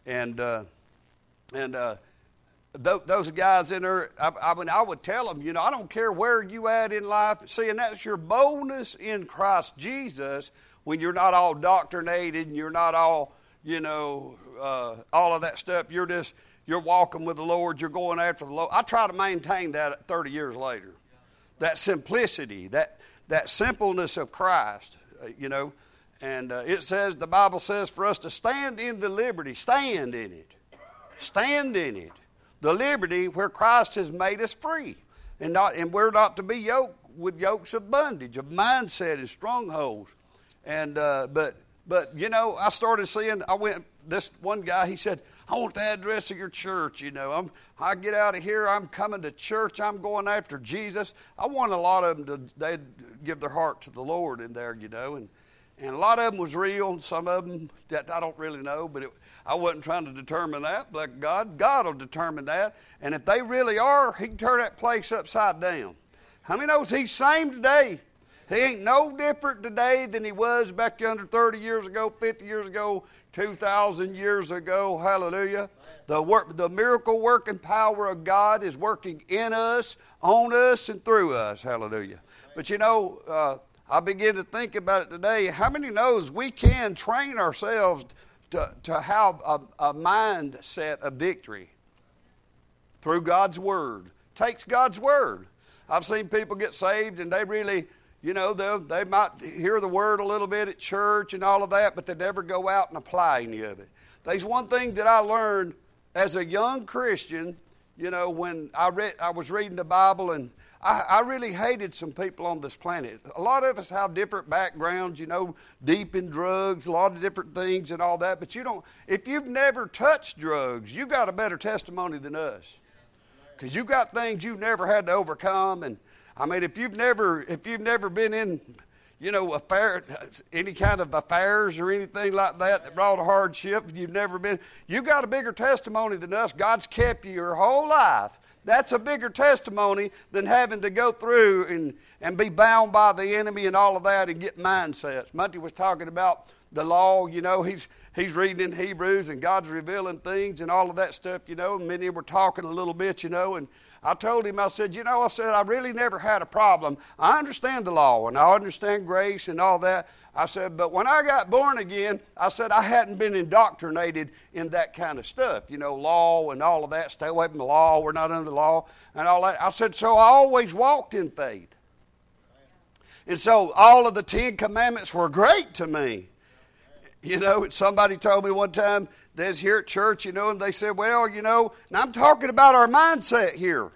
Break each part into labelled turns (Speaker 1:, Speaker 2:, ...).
Speaker 1: And those guys in there, I would tell them, I don't care where you at in life. See, and that's your boldness in Christ Jesus when you're not all doctrinated and you're not all, all of that stuff. You're walking with the Lord. You're going after the Lord. I try to maintain that 30 years later. That simplicity, that simpleness of Christ, And it says, the Bible says for us to stand in the liberty. Stand in it. Stand in it. The liberty where Christ has made us free. And we're not to be yoked with yokes of bondage, of mindset and strongholds. And but I started seeing, this one guy, he said, I want the address of your church, I get out of here, I'm coming to church, I'm going after Jesus. I want a lot of them they'd give their heart to the Lord in there, and a lot of them was real, and some of them that I don't really know, but I wasn't trying to determine that. But God will determine that. And if they really are, He can turn that place upside down. How many knows He's same today? He ain't no different today than He was back yonder 30 years ago, 50 years ago, 2,000 years ago. Hallelujah. The miracle working power of God is working in us, on us, and through us. Hallelujah. But I begin to think about it today. How many knows we can train ourselves to have a mindset of victory through God's Word? Takes God's Word. I've seen people get saved and they really, they might hear the Word a little bit at church and all of that, but they never go out and apply any of it. There's one thing that I learned as a young Christian, when I was reading the Bible, and I really hated some people on this planet. A lot of us have different backgrounds, deep in drugs, a lot of different things and all that. But if you've never touched drugs, you got a better testimony than us. Because you got things you've never had to overcome. And if you've never been in, any kind of affairs or anything like that brought a hardship, you got a bigger testimony than us. God's kept you your whole life. That's a bigger testimony than having to go through and be bound by the enemy and all of that and get mindsets. Monty was talking about the law, he's reading in Hebrews and God's revealing things and all of that stuff, and many were talking a little bit, and I told him, I said, I really never had a problem. I understand the law and I understand grace and all that. I said, but when I got born again, I said I hadn't been indoctrinated in that kind of stuff, law and all of that. Stay away from the law. We're not under the law and all that. I said, so I always walked in faith. And so all of the 10 Commandments were great to me. Somebody told me one time, they was here at church, and they said, well, and I'm talking about our mindset here.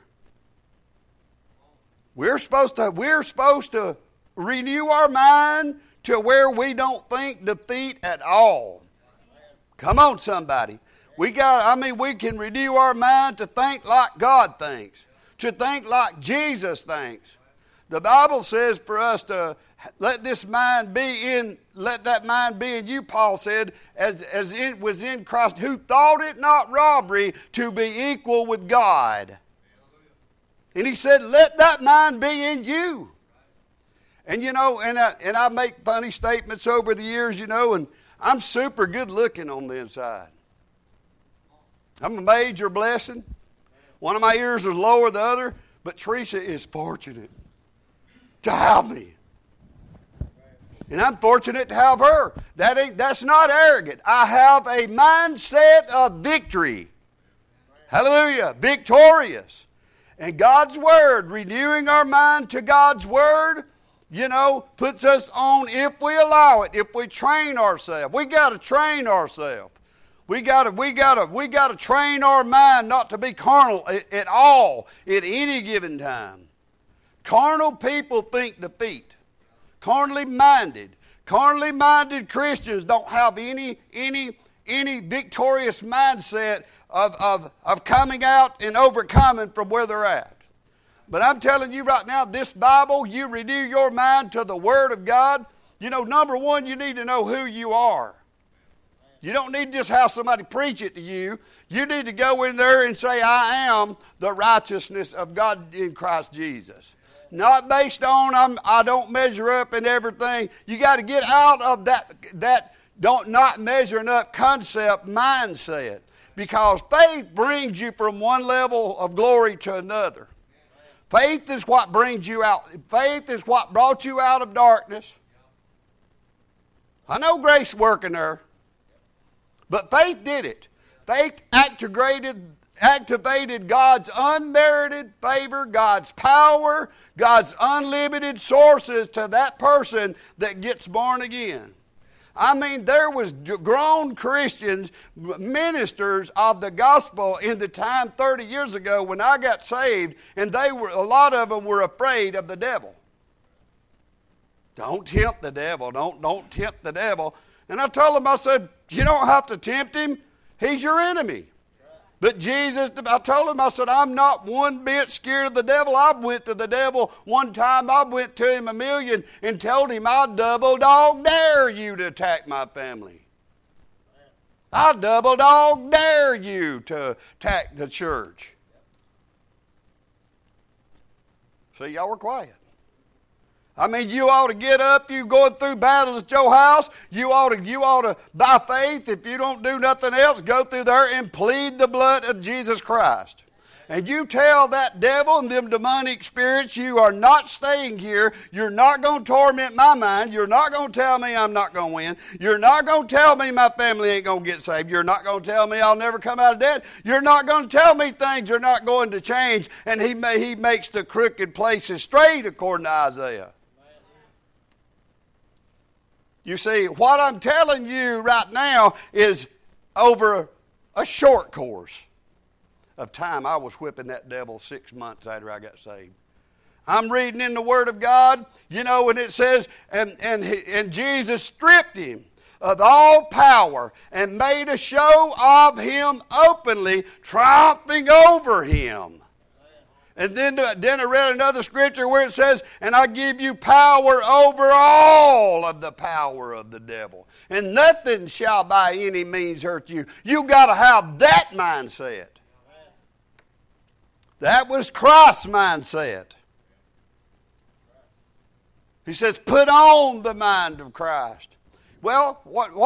Speaker 1: We're supposed to renew our mind to where we don't think defeat at all. Come on, somebody. We can renew our mind to think like God thinks, to think like Jesus thinks. The Bible says for us to let that mind be in you, Paul said, as it was in Christ, who thought it not robbery to be equal with God. And he said, let that mind be in you. And and I make funny statements over the years, and I'm super good looking on the inside. I'm a major blessing. One of my ears is lower than the other, but Teresa is fortunate to have me. And I'm fortunate to have her. That's not arrogant. I have a mindset of victory. Hallelujah. Victorious. And God's Word, renewing our mind to God's Word, puts us on, if we allow it, if we train ourselves. We got to train ourselves. We got to train our mind not to be carnal at all at any given time. Carnal people think defeat. Carnally minded Christians don't have any victorious mindset of coming out and overcoming from where they're at. But I'm telling you right now, this Bible, you renew your mind to the Word of God. Number one, you need to know who you are. You don't need to just have somebody preach it to you. You need to go in there and say, I am the righteousness of God in Christ Jesus. Not based on I don't measure up in everything. You got to get out of that not measuring up concept mindset. Because faith brings you from one level of glory to another. Faith is what brings you out. Faith is what brought you out of darkness. I know grace working there. But faith did it. Faith activated God's unmerited favor, God's power, God's unlimited sources to that person that gets born again. I mean, there was grown Christians, ministers of the gospel in the time 30 years ago when I got saved, and a lot of them were afraid of the devil. Don't tempt the devil. Don't tempt the devil. And I told them, I said, you don't have to tempt him. He's your enemy. But Jesus, I told him, I said, I'm not one bit scared of the devil. I went to the devil one time. I went to him 1,000,000 and told him, I'll double dog dare you to attack my family. I'll double dog dare you to attack the church. See, y'all were quiet. I mean, you ought to get up. You going through battles at your house. You ought to, by faith, if you don't do nothing else, go through there and plead the blood of Jesus Christ. And you tell that devil and them demonic spirits, you are not staying here. You're not going to torment my mind. You're not going to tell me I'm not going to win. You're not going to tell me my family ain't going to get saved. You're not going to tell me I'll never come out of debt. You're not going to tell me things are not going to change. And he makes the crooked places straight, according to Isaiah. You see, what I'm telling you right now is over a short course of time. I was whipping that devil 6 months after I got saved. I'm reading in the Word of God, you know, and it says, and Jesus stripped him of all power and made a show of him openly, triumphing over him. And then I read another scripture where it says, and I give you power over all of the power of the devil. And nothing shall by any means hurt you. You got to have that mindset. That was Christ's mindset. He says, put on the mind of Christ. Well,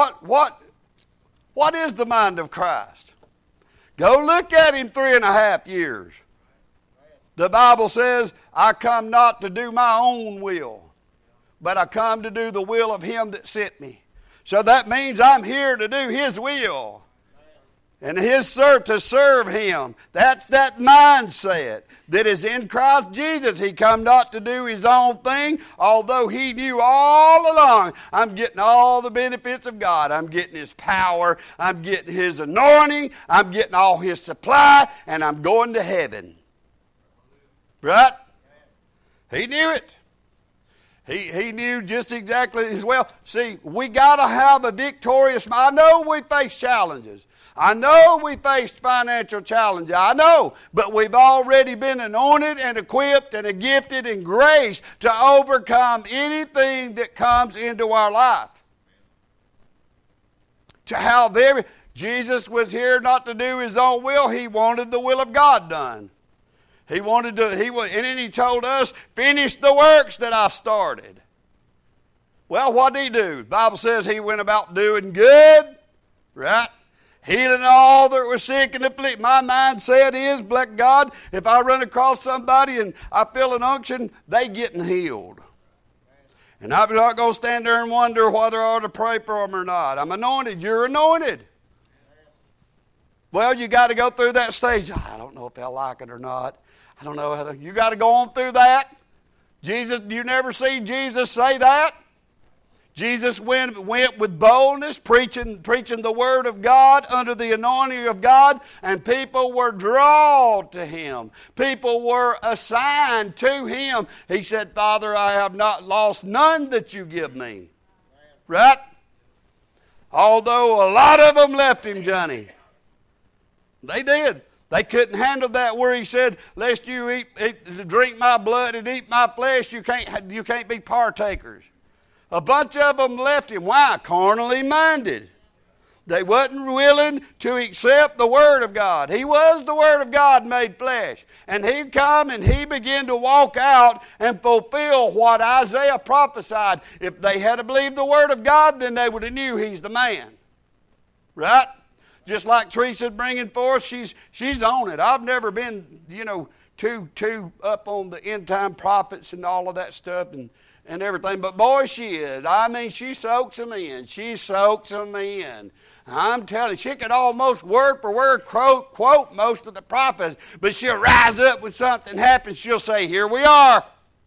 Speaker 1: what is the mind of Christ? Go look at him 3.5 years. The Bible says, I come not to do my own will, but I come to do the will of him that sent me. So that means I'm here to do his will. And to serve him. That's that mindset that is in Christ Jesus. He come not to do his own thing, although he knew all along, I'm getting all the benefits of God. I'm getting his power. I'm getting his anointing. I'm getting all his supply, and I'm going to heaven. Right? He knew it. He knew just exactly as well. See, we got to have a victorious mind. I know we face challenges. I know we faced financial challenges. I know. But we've already been anointed and equipped and gifted in grace to overcome anything that comes into our life. Jesus was here not to do his own will. He wanted the will of God done. And then he told us, finish the works that I started. Well, what did he do? The Bible says he went about doing good, right? Healing all that were sick and afflicted. My mindset is, bless God, if I run across somebody and I feel an unction, they getting healed. And I'm not going to stand there and wonder whether I ought to pray for them or not. I'm anointed. You're anointed. Well, you got to go through that stage. I don't know if they'll like it or not. I don't know how to. You got to go on through that. You never see Jesus say that. Jesus went with boldness, preaching the word of God under the anointing of God, and people were drawn to him. People were assigned to him. He said, Father, I have not lost none that you give me. Right? Although a lot of them left him, Johnny. They did. They couldn't handle that where he said, lest you drink my blood and eat my flesh, you can't be partakers. A bunch of them left him. Why? Carnally minded. They wasn't willing to accept the Word of God. He was the Word of God made flesh. And He come and He began to walk out and fulfill what Isaiah prophesied. If they had believed the Word of God, then they would have knew He's the man. Right? Just like Teresa's bringing forth, she's on it. I've never been, too up on the end time prophets and all of that stuff and everything. But boy, she is. I mean, she soaks them in. She soaks them in. I'm telling you, she could almost word for word quote most of the prophets, but she'll rise up when something happens. She'll say, here we are.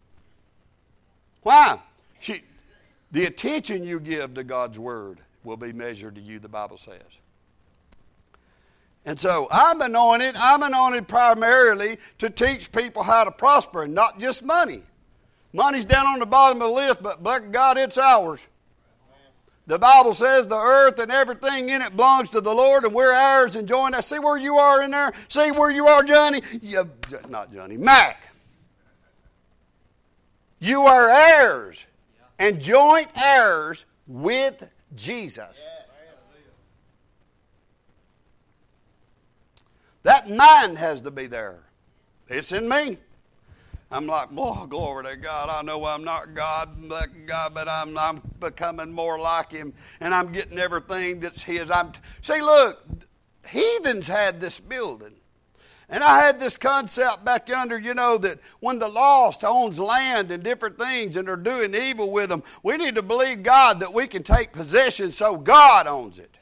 Speaker 1: Why? The attention you give to God's word will be measured to you, the Bible says. And so I'm anointed primarily to teach people how to prosper, and not just money. Money's down on the bottom of the list, but bless God, it's ours. The Bible says the earth and everything in it belongs to the Lord, and we're heirs and joint heirs. See where you are in there? See where you are, Johnny? Not Johnny, Mac. You are heirs and joint heirs with Jesus. That mind has to be there. It's in me. I'm like, oh, glory to God. I know I'm not God, but I'm becoming more like Him, and I'm getting everything that's His. See, look, heathens had this building. And I had this concept back yonder, that when the lost owns land and different things and are doing evil with them, we need to believe God that we can take possession so God owns it.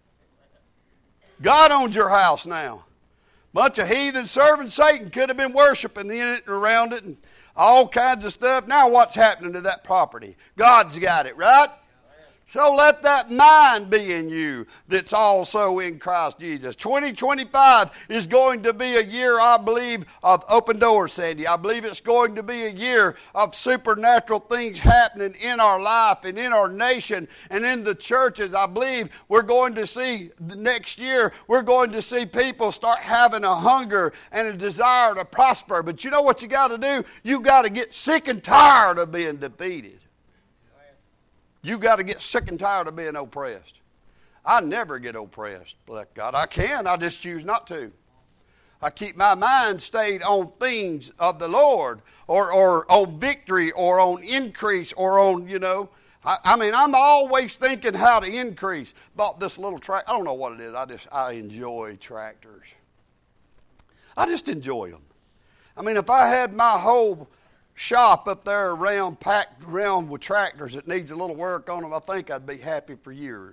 Speaker 1: God owns your house now. Bunch of heathens serving Satan could have been worshiping in it and around it and all kinds of stuff. Now what's happening to that property? God's got it, right? So let that mind be in you that's also in Christ Jesus. 2025 is going to be a year, I believe, of open doors, Sandy. I believe it's going to be a year of supernatural things happening in our life and in our nation and in the churches. I believe we're going to see next year, we're going to see people start having a hunger and a desire to prosper. But you know what you got to do? You got to get sick and tired of being defeated. You got to get sick and tired of being oppressed. I never get oppressed, bless God. I can, I just choose not to. I keep my mind stayed on things of the Lord or on victory or on increase or on, I'm always thinking how to increase. Bought this little tractor. I don't know what it is. I enjoy tractors. I just enjoy them. If I had my whole shop up there packed around with tractors that needs a little work on them, I think I'd be happy for years.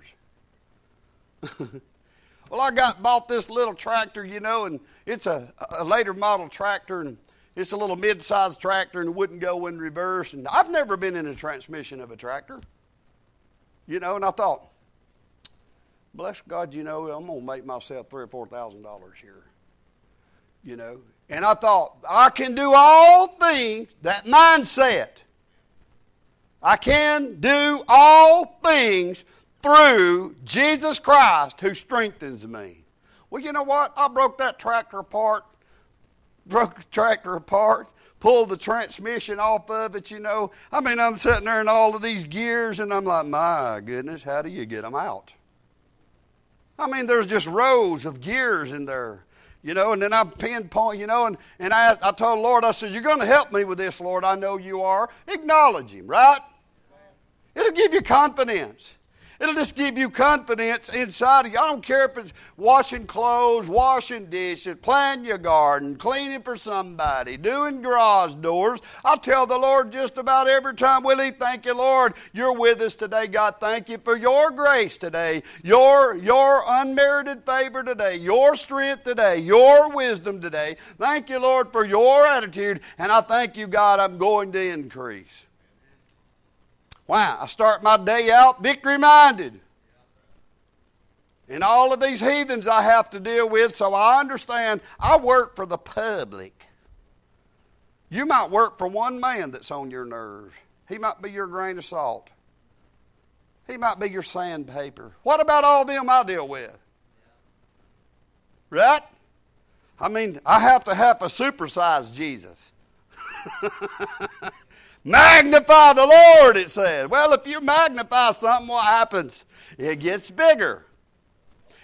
Speaker 1: Well, I bought this little tractor, and it's a later model tractor, and it's a little mid-sized tractor, and it wouldn't go in reverse. And I've never been in a transmission of a tractor, and I thought, bless God, I'm going to make myself $3,000 or $4,000 here, And I thought, I can do all things, that mindset. I can do all things through Jesus Christ who strengthens me. Well, you know what? I broke that tractor apart, pulled the transmission off of it, I'm sitting there in all of these gears, and I'm like, my goodness, how do you get them out? There's just rows of gears in there. And then I pinpoint, and I told the Lord, I said, you're going to help me with this, Lord. I know you are. Acknowledge Him, right? It'll give you confidence. It'll just give you confidence inside of you. I don't care if it's washing clothes, washing dishes, planting your garden, cleaning for somebody, doing garage doors. I tell the Lord just about every time, Willie, thank you, Lord, you're with us today. God, thank you for your grace today, your unmerited favor today, your strength today, your wisdom today. Thank you, Lord, for your attitude, and I thank you, God, I'm going to increase. Wow, I start my day out victory-minded. And all of these heathens I have to deal with, so I understand I work for the public. You might work for one man that's on your nerves. He might be your grain of salt. He might be your sandpaper. What about all them I deal with? Right? I have to have a supersized Jesus. Magnify the Lord, it says. Well, if you magnify something, what happens? It gets bigger.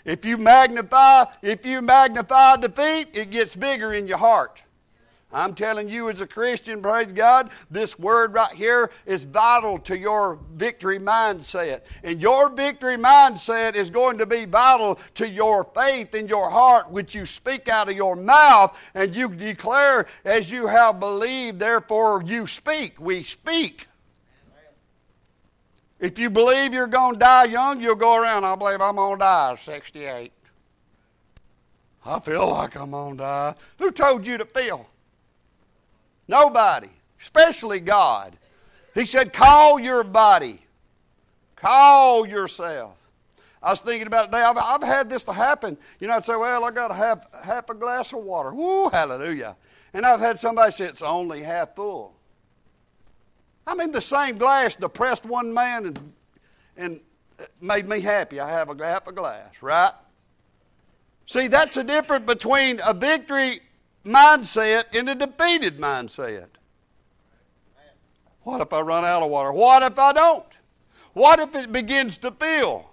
Speaker 1: If you magnify defeat, it gets bigger in your heart. I'm telling you as a Christian, praise God, this word right here is vital to your victory mindset. And your victory mindset is going to be vital to your faith in your heart, which you speak out of your mouth and you declare as you have believed, therefore you speak. We speak. If you believe you're going to die young, you'll go around, I believe I'm going to die at 68. I feel like I'm going to die. Who told you to feel? Nobody, especially God. He said, call your body. Call yourself. I was thinking about it today. I've had this to happen. You know, I'd say, well, I got half a glass of water. Woo, hallelujah. And I've had somebody say, it's only half full. I mean, the same glass depressed one man and made me happy. I have half a glass, right? See, that's the difference between a victory mindset and a defeated mindset. What if I run out of water? What if I don't? What if it begins to fill?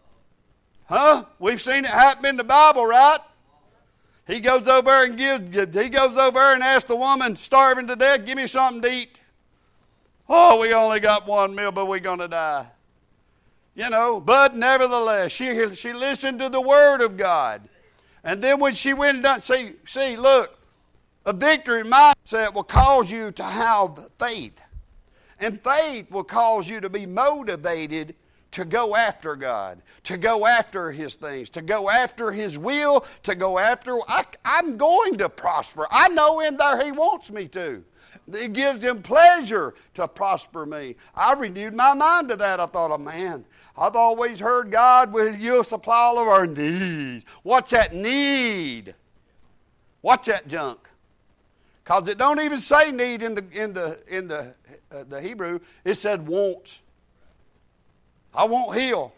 Speaker 1: Huh? We've seen it happen in the Bible, right? He goes over and asks the woman starving to death, give me something to eat. Oh, we only got one meal, but we're going to die. You know, but nevertheless, she listened to the word of God. And then when she went and done, see, look, a victory mindset will cause you to have faith. And faith will cause you to be motivated to go after God, to go after His things, to go after His will, to go after, I'm going to prosper. I know in there He wants me to. It gives Him pleasure to prosper me. I renewed my mind to that. I thought, oh man, I've always heard God will supply all of our needs. What's that need? What's that junk? Because it don't even say need in the Hebrew. It said wants. I won't heal.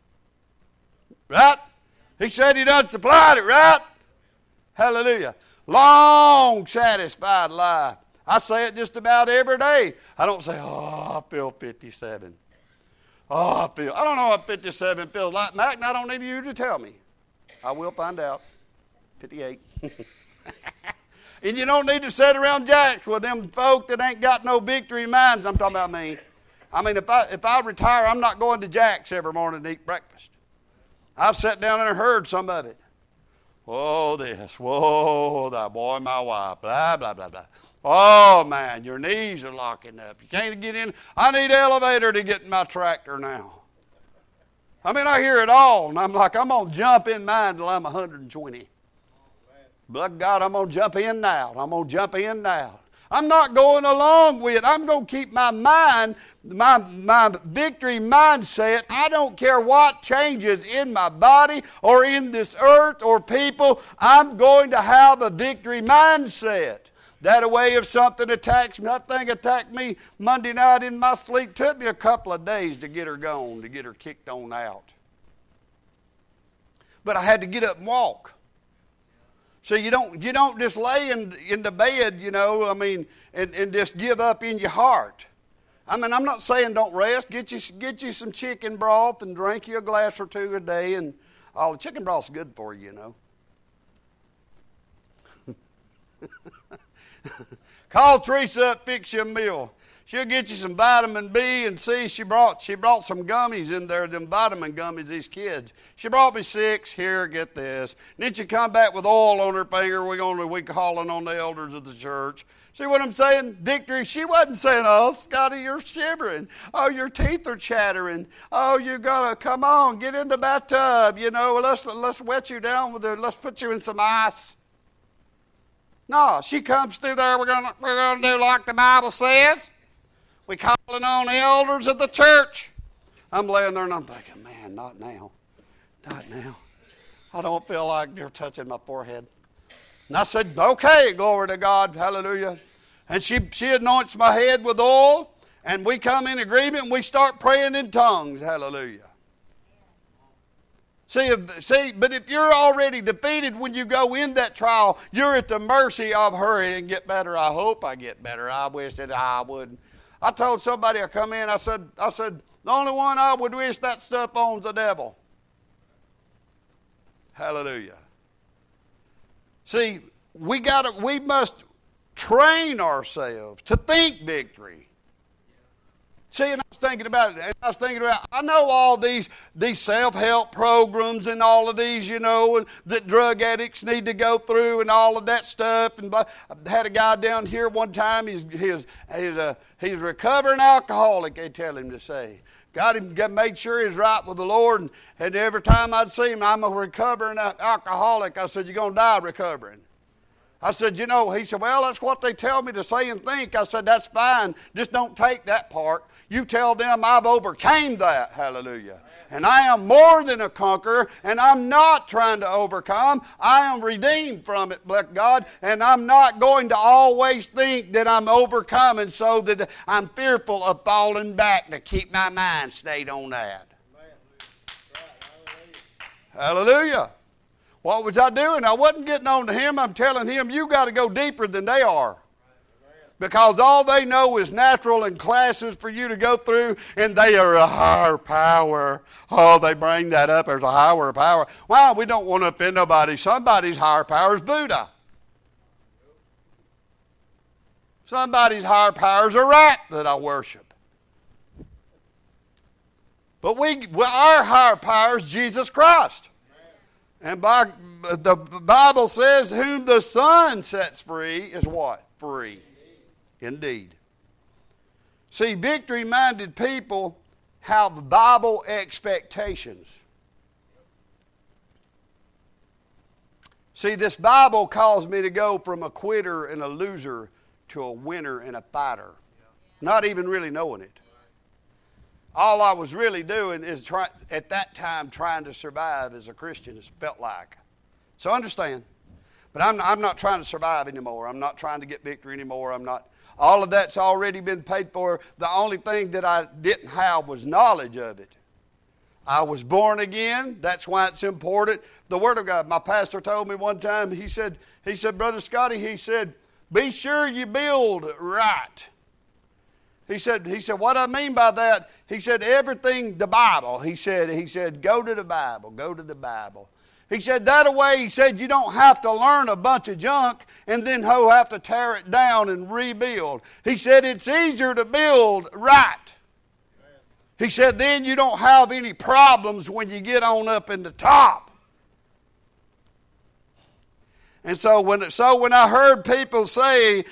Speaker 1: Right? He said He done supplied it, right? Hallelujah. Long satisfied life. I say it just about every day. I don't say, oh, I feel 57. I don't know what 57 feels like, Mac, and I don't need you to tell me. I will find out. 58. And you don't need to sit around jacks with them folk that ain't got no victory minds. I'm talking about me. I mean, if I retire, I'm not going to Jack's every morning to eat breakfast. I've sat down and heard some of it. Whoa, this. Whoa, that boy, my wife. Blah, blah, blah, blah. Oh, man, your knees are locking up. You can't get in. I need an elevator to get in my tractor now. I mean, I hear it all, and I'm like, I'm going to jump in mine till I'm 120. But God, I'm going to jump in now. I'm going to jump in now. I'm not going along with. I'm going to keep my mind, my victory mindset. I don't care what changes in my body or in this earth or people. I'm going to have a victory mindset. That way if something attacks me, that thing attacked me Monday night in my sleep. Took me a couple of days to get her gone, to get her kicked on out. But I had to get up and walk. So you don't just lay in the bed, you know, I mean, and just give up in your heart. I mean, I'm not saying don't rest. Get you some chicken broth and drink you a glass or two a day, and all the chicken broth's good for you, you know. Call Teresa up, fix you a meal. She'll get you some vitamin B and C. She brought some gummies in there, them vitamin gummies, these kids. She brought me 6. Here, get this. And then she come back with oil on her finger. We calling on the elders of the church. See what I'm saying? Victory. She wasn't saying, oh, Scotty, you're shivering. Oh, your teeth are chattering. Oh, you gotta come on, get in the bathtub. You know, let's wet you down with let's put you in some ice. No, she comes through there. We're gonna do like the Bible says. We calling on the elders of the church. I'm laying there and I'm thinking, man, not now. Not now. I don't feel like you're touching my forehead. And I said, okay, glory to God, hallelujah. And she anoints my head with oil, and we come in agreement and we start praying in tongues, hallelujah. See, but if you're already defeated when you go in that trial, you're at the mercy of hurry and get better. I hope I get better. I wish that I wouldn't. I told somebody I come in, I said, the only one I would wish that stuff on's the devil. Hallelujah. See, we must train ourselves to think victory. See, and I was thinking about it. I know all these self-help programs and all of these, that drug addicts need to go through and all of that stuff. And I had a guy down here one time. He's a recovering alcoholic, they tell him to say. Made sure he's right with the Lord. And every time I'd see him, I'm a recovering alcoholic. I said, you're going to die recovering. I said, he said, well, that's what they tell me to say and think. I said, that's fine. Just don't take that part. You tell them I've overcame that. Hallelujah. And I am more than a conqueror, and I'm not trying to overcome. I am redeemed from it, bless God, and I'm not going to always think that I'm overcoming so that I'm fearful of falling back, to keep my mind stayed on that. Hallelujah. What was I doing? I wasn't getting on to him. I'm telling him, you got to go deeper than they are. Because all they know is natural and classes for you to go through, and they are a higher power. Oh, they bring that up as a higher power. Well, we don't want to offend nobody. Somebody's higher power is Buddha. Somebody's higher power is a rat that I worship. But our higher power is Jesus Christ. And the Bible says, whom the Son sets free is what? Free. Indeed. See, victory-minded people have Bible expectations. See, this Bible calls me to go from a quitter and a loser to a winner and a fighter. Not even really knowing it. All I was really doing is at that time trying to survive as a Christian, it felt like. So understand. But I'm not trying to survive anymore. I'm not trying to get victory anymore. All of that's already been paid for. The only thing that I didn't have was knowledge of it. I was born again. That's why it's important. The Word of God. My pastor told me one time, he said, Brother Scotty, he said, be sure you build right. He said, what I mean by that, he said, everything, the Bible. He said, go to the Bible, go to the Bible. He said, that way, he said, you don't have to learn a bunch of junk and then have to tear it down and rebuild. He said, it's easier to build right. He said, then you don't have any problems when you get on up in the top. And so when I heard people say,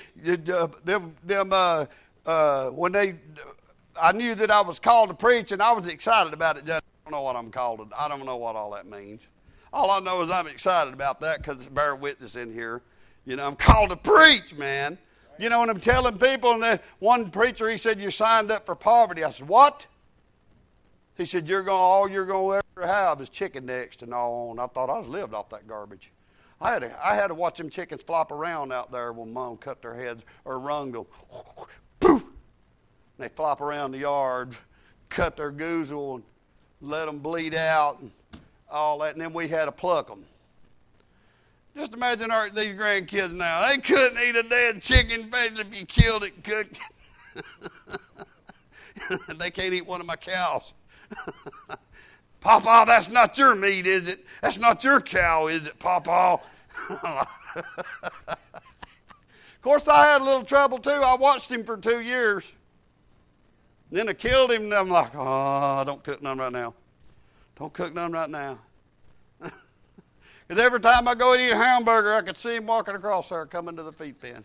Speaker 1: I knew that I was called to preach, and I was excited about it. I don't know what I'm called. I don't know what all that means. All I know is I'm excited about that because it's bear witness in here. I'm called to preach, man. And I'm telling people, and one preacher, he said, you signed up for poverty. I said, what? He said, all you're going to ever have is chicken necks and all on. I thought I was lived off that garbage. I had to watch them chickens flop around out there when Mom cut their heads or wrung them. Poof! They flop around the yard, cut their goozle, and let them bleed out and all that, and then we had to pluck them. Just imagine these grandkids now. They couldn't eat a dead chicken, especially if you killed it and cooked it. They can't eat one of my cows. Papa, that's not your meat, is it? That's not your cow, is it, Papa? Of course, I had a little trouble, too. I watched him for 2 years. Then I killed him, and I'm like, don't cook none right now. Don't cook none right now. Because every time I go and eat a hamburger, I could see him walking across there coming to the feed pen.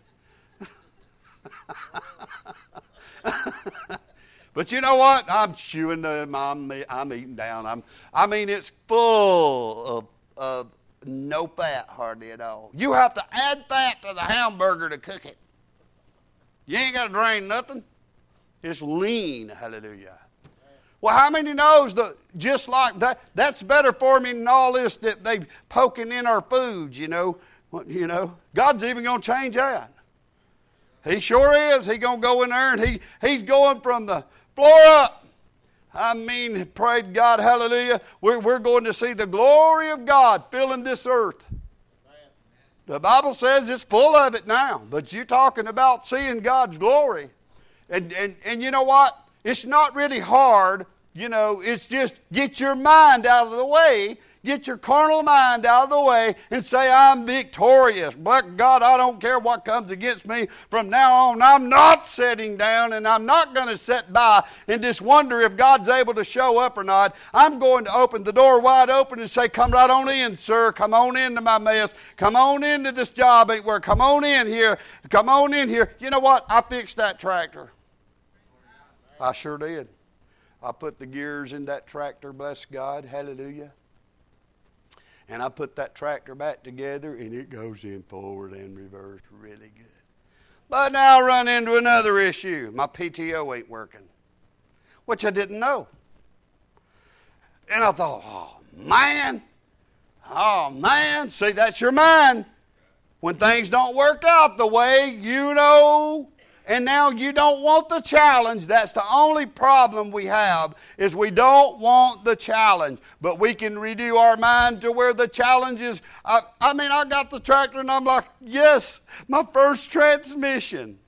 Speaker 1: But you know what? I'm chewing them. I'm eating down. It's full of no fat hardly at all. You have to add fat to the hamburger to cook it. You ain't got to drain nothing. It's lean. Hallelujah. Well, how many knows that just like that, that's better for me than all this that they poking in our foods, God's even going to change that. He sure is. He's going to go in there and he's going from the floor up. Praise God, hallelujah. We're going to see the glory of God filling this earth. The Bible says it's full of it now, but you're talking about seeing God's glory. And you know what? It's not really hard You know, it's just get your mind out of the way. Get your carnal mind out of the way and say, I'm victorious. But God, I don't care what comes against me. From now on, I'm not sitting down and I'm not going to sit by and just wonder if God's able to show up or not. I'm going to open the door wide open and say, come right on in, sir. Come on into my mess. Come on into this job ain't work. Come on in here. Come on in here. You know what? I fixed that tractor. I sure did. I put the gears in that tractor, bless God, hallelujah. And I put that tractor back together, and it goes in forward and reverse really good. But now I run into another issue. My PTO ain't working, which I didn't know. And I thought, oh, man, see, that's your mind. When things don't work out the way you know, and now you don't want the challenge. That's the only problem we have, is we don't want the challenge. But we can redo our mind to where the challenge is. I got the tractor and I'm like, yes, my first transmission.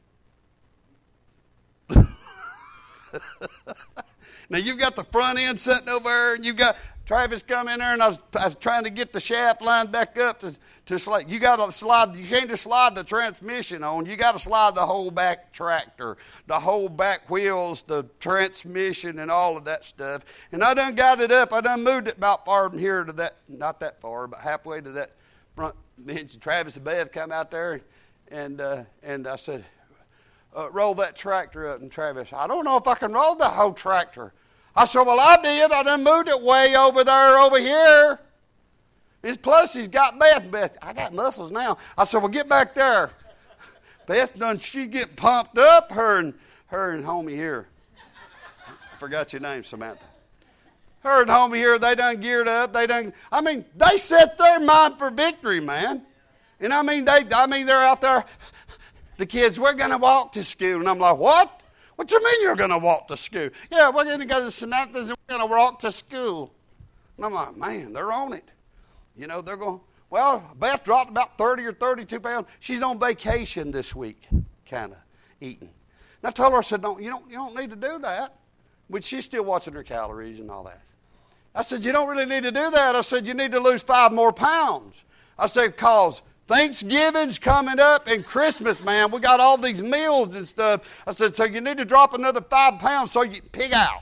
Speaker 1: Now you've got the front end sitting over there, and you've got Travis come in there, and I was trying to get the shaft lined back up to slide. You got to slide. You can't just slide the transmission on. You got to slide the whole back tractor, the whole back wheels, the transmission, and all of that stuff. And I done got it up. I done moved it about far from here to that, not that far, but halfway to that front bench. Travis and Bev come out there, and I said, roll that tractor up. And Travis, I don't know if I can roll the whole tractor. I said, well, I did. I done moved it way over here. Plus, he's got Beth. I got muscles now. I said, well, get back there. Beth done, she get pumped up, her and homie here. I forgot your name, Samantha. Her and homie here, they done geared up. They set their mind for victory, man. And they're out there. The kids, we're going to walk to school. And I'm like, what? What you mean you're going to walk to school? Yeah, we're going to go to Samantha's and we're going to walk to school. And I'm like, man, they're on it. You know, they're going, well, Beth dropped about 30 or 32 pounds. She's on vacation this week, kind of eating. And I told her, I said, you don't need to do that. But she's still watching her calories and all that. I said, you don't really need to do that. I said, you need to lose 5 more pounds. I said, because Thanksgiving's coming up and Christmas, man. We got all these meals and stuff. I said, so you need to drop another 5 pounds so you pig out.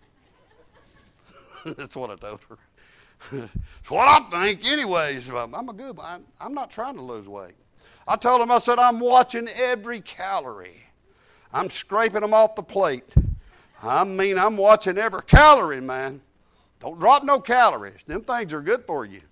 Speaker 1: That's what I told her. That's what I think anyways. I'm not trying to lose weight. I told him, I said, I'm watching every calorie. I'm scraping them off the plate. I'm watching every calorie, man. Don't drop no calories. Them things are good for you.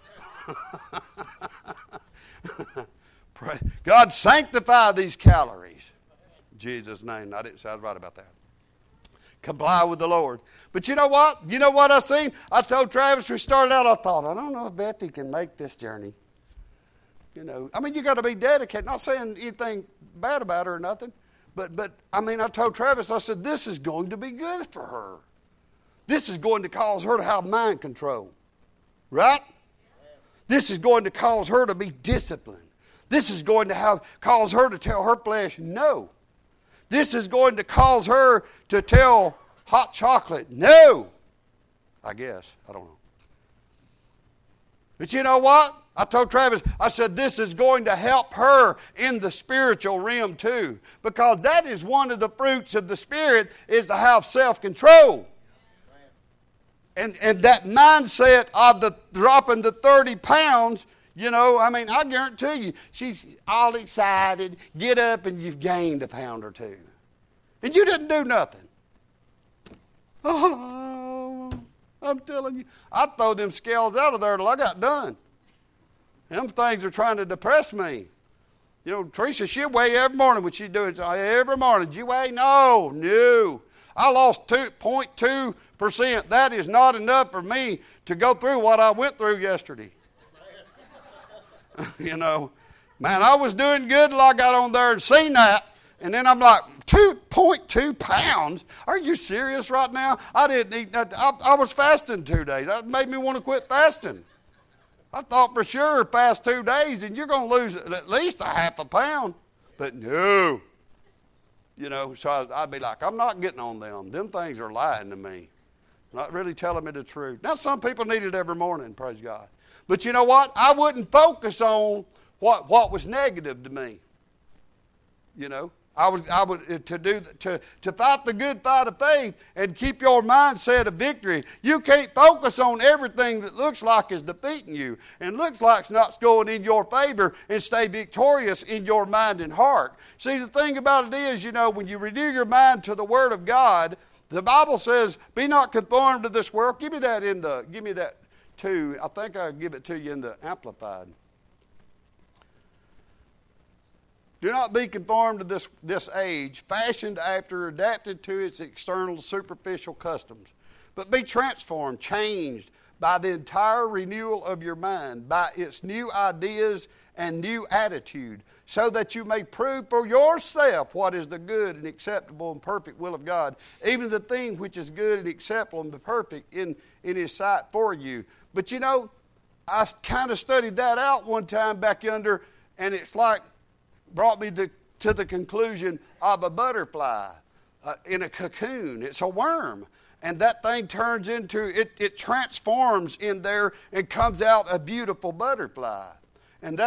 Speaker 1: God, sanctify these calories. In Jesus' name. I didn't sound right about that. Comply with the Lord. But you know what? You know what I seen? I told Travis, we started out, I thought, I don't know if Betty can make this journey. You know, you got to be dedicated. Not saying anything bad about her or nothing. But I told Travis, I said, this is going to be good for her. This is going to cause her to have mind control. Right? This is going to cause her to be disciplined. This is going to cause her to tell her flesh no. This is going to cause her to tell hot chocolate no. I guess. I don't know. But you know what? I told Travis, I said, this is going to help her in the spiritual realm too. Because that is one of the fruits of the Spirit, is to have self-control. And that mindset of the dropping the 30 pounds, you know, I guarantee you, she's all excited, get up and you've gained a pound or two. And you didn't do nothing. Oh, I'm telling you, I'd throw them scales out of there till I got done. Them things are trying to depress me. You know, Teresa, she'll weigh every morning when she do it. Every morning. Did you weigh? No. I lost 2.2%. That is not enough for me to go through what I went through yesterday. You know, man, I was doing good till I got on there and seen that. And then I'm like, 2.2 pounds? Are you serious right now? I didn't eat nothing. I was fasting 2 days. That made me want to quit fasting. I thought for sure fast 2 days and you're going to lose at least a half a pound. But no. You know, so I'd be like, I'm not getting on them. Them things are lying to me. Not really telling me the truth. Now, some people need it every morning, praise God. But you know what? I wouldn't focus on what was negative to me. You know, I would to fight the good fight of faith and keep your mindset of victory. You can't focus on everything that looks like is defeating you and looks like it's not going in your favor, and stay victorious in your mind and heart. See, the thing about it is, you know, when you renew your mind to the Word of God, the Bible says, "Be not conformed to this world." Give me that too. I think I'll give it to you in the Amplified. Do not be conformed to this age, fashioned after, adapted to its external superficial customs, but be transformed, changed by the entire renewal of your mind, by its new ideas and new attitude, so that you may prove for yourself what is the good and acceptable and perfect will of God, even the thing which is good and acceptable and perfect in His sight for you. But you know, I kind of studied that out one time back yonder, and it's like, brought me to the conclusion of a butterfly in a cocoon. It's a worm. And that thing turns into, it transforms in there and comes out a beautiful butterfly. And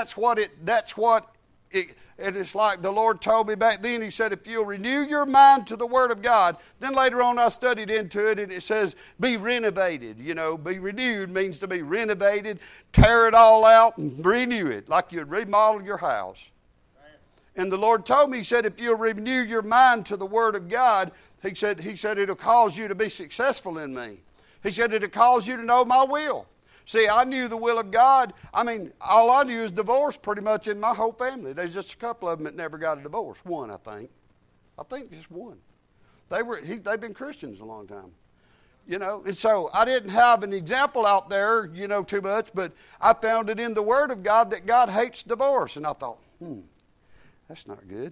Speaker 1: and it's like the Lord told me back then. He said, if you'll renew your mind to the Word of God, then later on I studied into it, and it says, be renovated. You know, be renewed means to be renovated, tear it all out and renew it, like you'd remodel your house. And the Lord told me, He said, if you'll renew your mind to the Word of God, He said it'll cause you to be successful in me. He said it'll cause you to know my will. See, I knew the will of God. I mean, all I knew is divorce pretty much in my whole family. There's just a couple of them that never got a divorce. One, I think. I think just one. They've been Christians a long time. You know, and so I didn't have an example out there, you know, too much, but I found it in the Word of God that God hates divorce. And I thought, that's not good.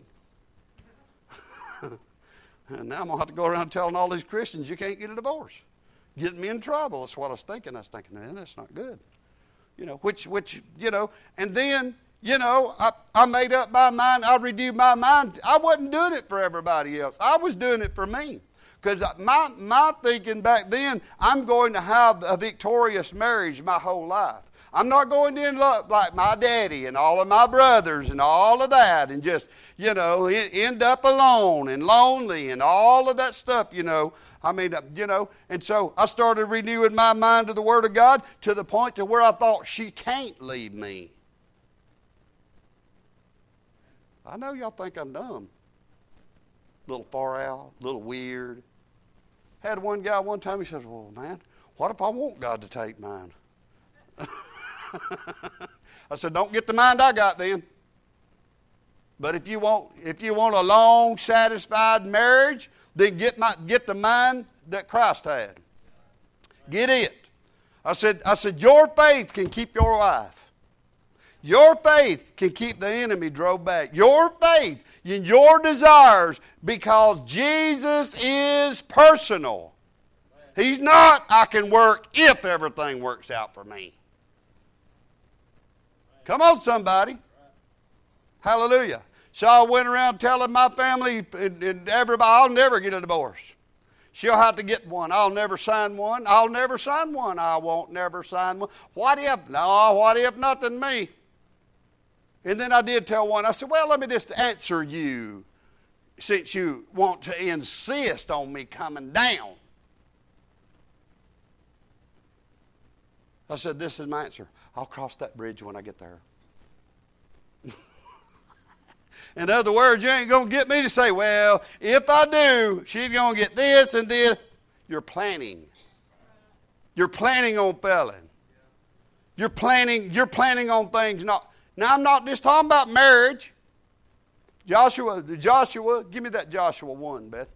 Speaker 1: And now I'm going to have to go around telling all these Christians you can't get a divorce. Getting me in trouble. That's what I was thinking. I was thinking, man, that's not good. You know, which you know, and then, you know, I made up my mind. I renewed my mind. I wasn't doing it for everybody else. I was doing it for me. Because my thinking back then, I'm going to have a victorious marriage my whole life. I'm not going to end up like my daddy and all of my brothers and all of that and just, you know, end up alone and lonely and all of that stuff, you know. I mean, you know, and so I started renewing my mind to the Word of God to the point to where I thought she can't leave me. I know y'all think I'm dumb. A little far out, a little weird. Had one guy one time, he says, well, man, what if I want God to take mine? I said, don't get the mind I got then. But if you want a long, satisfied marriage, then get the mind that Christ had. Get it. I said, your faith can keep your wife. Your faith can keep the enemy drove back. Your faith in your desires, because Jesus is personal. He's not, I can work if everything works out for me. Come on, somebody. Hallelujah. So I went around telling my family and everybody, I'll never get a divorce. She'll have to get one. I'll never sign one. I'll never sign one. I won't never sign one. What if? No, what if nothing me? And then I did tell one, I said, well, let me just answer you since you want to insist on me coming down. I said, this is my answer. I'll cross that bridge when I get there. In other words, you ain't going to get me to say, well, if I do, she's going to get this and this. You're planning. You're planning on failing. You're planning on things not. Now, I'm not just talking about marriage. Joshua, give me that Joshua 1, Beth.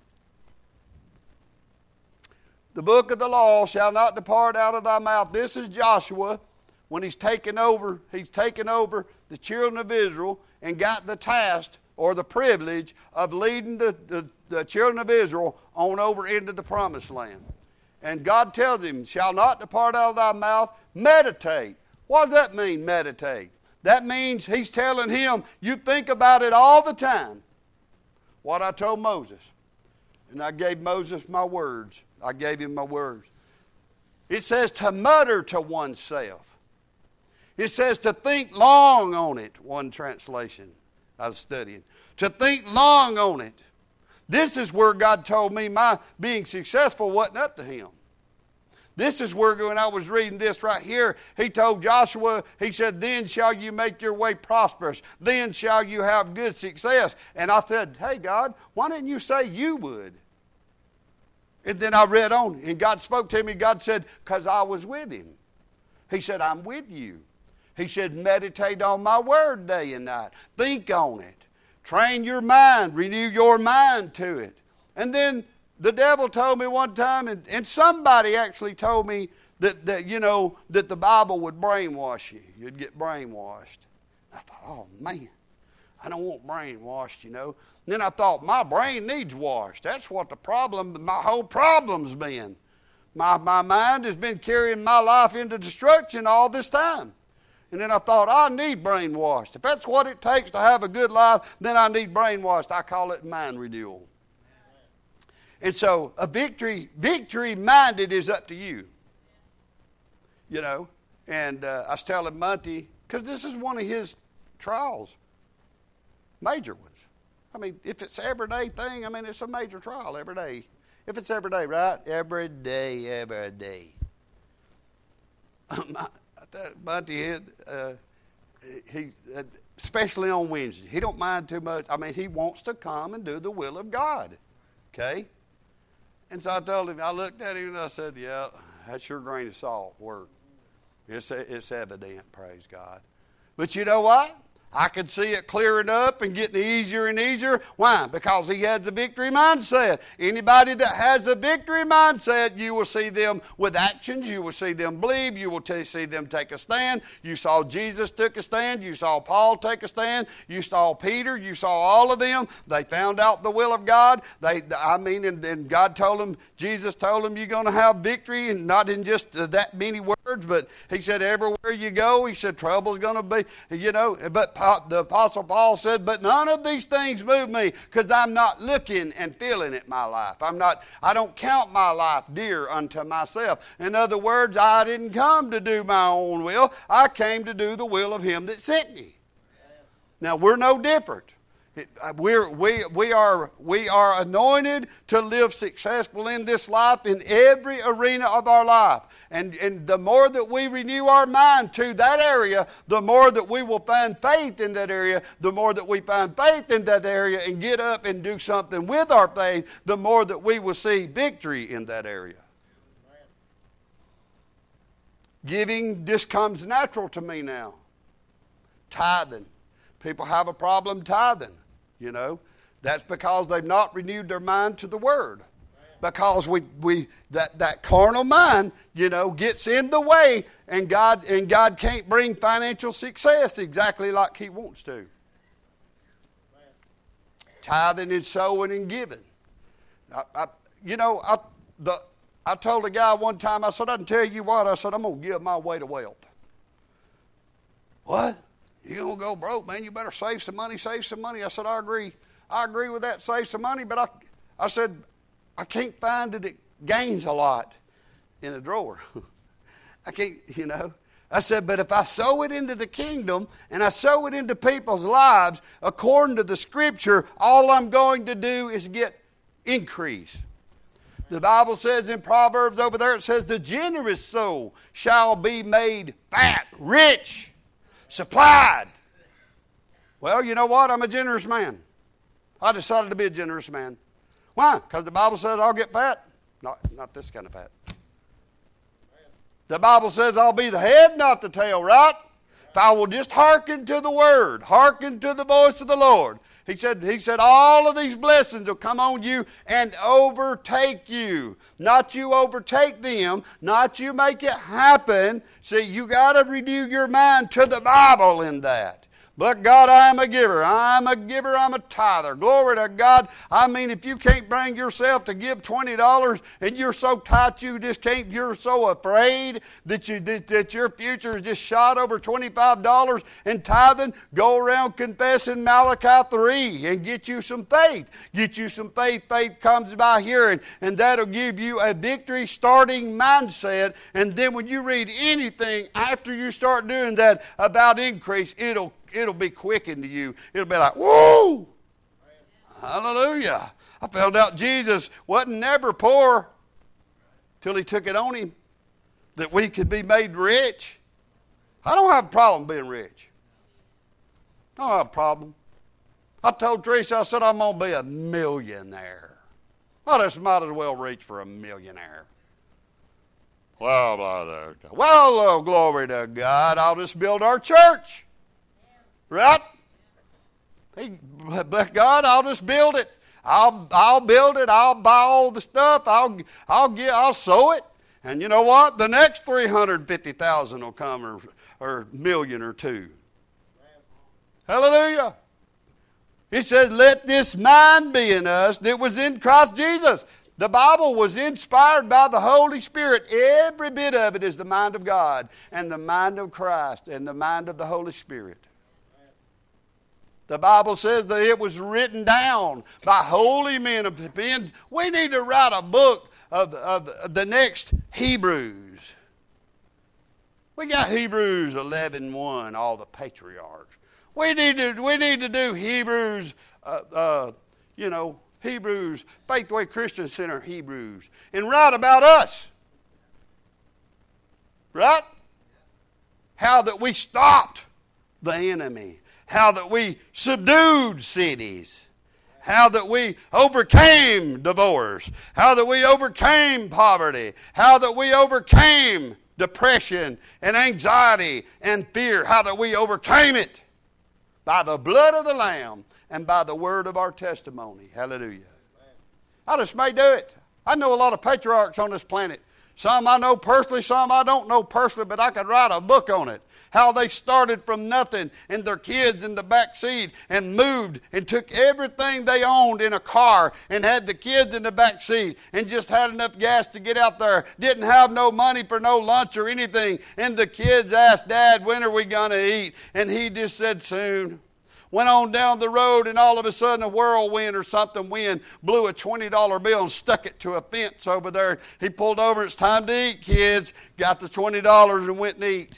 Speaker 1: The book of the law shall not depart out of thy mouth. This is Joshua when he's taken over the children of Israel and got the task or the privilege of leading the children of Israel on over into the promised land. And God tells him, shall not depart out of thy mouth, meditate. What does that mean, meditate? That means he's telling him, you think about it all the time. What I told Moses. And I gave Moses my words. I gave him my words. It says to mutter to oneself. It says to think long on it, one translation I was studying. To think long on it. This is where God told me my being successful wasn't up to him. This is where, when I was reading this right here, he told Joshua, he said, then shall you make your way prosperous. Then shall you have good success. And I said, hey, God, why didn't you say you would? And then I read on, and God spoke to me. God said, because I was with him. He said, I'm with you. He said, meditate on my word day and night. Think on it. Train your mind. Renew your mind to it. And then the devil told me one time, and somebody actually told me that the Bible would brainwash you. You'd get brainwashed. I thought, oh, man, I don't want brainwashed, And then I thought, my brain needs washed. That's what my whole problem's been. My mind has been carrying my life into destruction all this time. And then I thought, I need brainwashed. If that's what it takes to have a good life, then I need brainwashed. I call it mind renewal. And so a victory minded is up to you. And I was telling Monty, because this is one of his trials, major ones. I mean, if it's an everyday thing, it's a major trial every day. If it's every day, right? Every day. Monty, he especially on Wednesday, he don't mind too much. He wants to come and do the will of God. Okay? And so I told him, I looked at him and I said, yeah, that's your grain of salt work. It's evident, praise God. But you know what? I could see it clearing up and getting easier and easier. Why? Because he has a victory mindset. Anybody that has a victory mindset, you will see them with actions. You will see them believe. You will see them take a stand. You saw Jesus took a stand. You saw Paul take a stand. You saw Peter. You saw all of them. They found out the will of God. And then God told them, Jesus told them, you're going to have victory, and not in just that many words, but he said, everywhere you go, he said, trouble's going to be, but the Apostle Paul said, but none of these things move me, because I'm not looking and feeling it my life. I don't count my life dear unto myself. In other words, I didn't come to do my own will. I came to do the will of him that sent me. Now, we're no different. We are anointed to live successful in this life in every arena of our life. And the more that we renew our mind to that area, the more that we will find faith in that area. The more that we find faith in that area and get up and do something with our faith, the more that we will see victory in that area. Giving just comes natural to me now. Tithing. People have a problem tithing. That's because they've not renewed their mind to the Word. Because that carnal mind, gets in the way, and God can't bring financial success exactly like He wants to. Tithing and sowing and giving. I told a guy one time, I said, I can tell you what, I said, I'm going to give my way to wealth. What? You don't go broke, man. You better save some money. I said, I agree with that, save some money. But I said, I can't find that it gains a lot in a drawer. I can't, I said, but if I sow it into the kingdom and I sow it into people's lives, according to the Scripture, all I'm going to do is get increase. The Bible says in Proverbs over there, it says, the generous soul shall be made fat, rich, supplied. Well, you know what? I'm a generous man. I decided to be a generous man. Why? Because the Bible says I'll get fat. Not this kind of fat. The Bible says I'll be the head, not the tail, right? If I will just hearken to the Word, hearken to the voice of the Lord. He said, all of these blessings will come on you and overtake you. Not you overtake them, not you make it happen. See, you got to renew your mind to the Bible in that. But God, I am a giver. I'm a giver. I'm a tither. Glory to God. I mean, if you can't bring yourself to give $20 and you're so tight you just can't, you're so afraid that your future is just shot over $25 in tithing, go around confessing Malachi 3 and get you some faith. Get you some faith. Faith comes by hearing, and that'll give you a victory starting mindset. And then when you read anything after you start doing that about increase, it'll be quickened to you. It'll be like, whoa! Hallelujah. I found out Jesus wasn't never poor till he took it on him that we could be made rich. I don't have a problem being rich. I don't have a problem. I told Teresa, I said, I'm going to be a millionaire. I just might as well reach for a millionaire. Well, glory to God. I'll just build our church. Right? But God, I'll just build it. I'll build it. I'll buy all the stuff. I'll sow it. And you know what? The next 350,000 will come, or a million or two. Hallelujah. He says, let this mind be in us that was in Christ Jesus. The Bible was inspired by the Holy Spirit. Every bit of it is the mind of God and the mind of Christ and the mind of the Holy Spirit. The Bible says that it was written down by holy men of men. We need to write a book of the next Hebrews. We got Hebrews 11:1, all the patriarchs. We need to do Hebrews, Hebrews, Faithway Christian Center Hebrews, and write about us. Right? How that we stopped the enemy. How that we subdued cities. How that we overcame divorce. How that we overcame poverty. How that we overcame depression and anxiety and fear. How that we overcame it by the blood of the Lamb and by the word of our testimony. Hallelujah. I just may do it. I know a lot of patriarchs on this planet. Some I know personally, some I don't know personally, but I could write a book on it. How they started from nothing and their kids in the back seat and moved and took everything they owned in a car and had the kids in the back seat and just had enough gas to get out there. Didn't have no money for no lunch or anything. And the kids asked, Dad, when are we going to eat? And he just said, soon. Went on down the road, and all of a sudden a whirlwind or something blew a $20 bill and stuck it to a fence over there. He pulled over, it's time to eat, kids. Got the $20 and went and eat.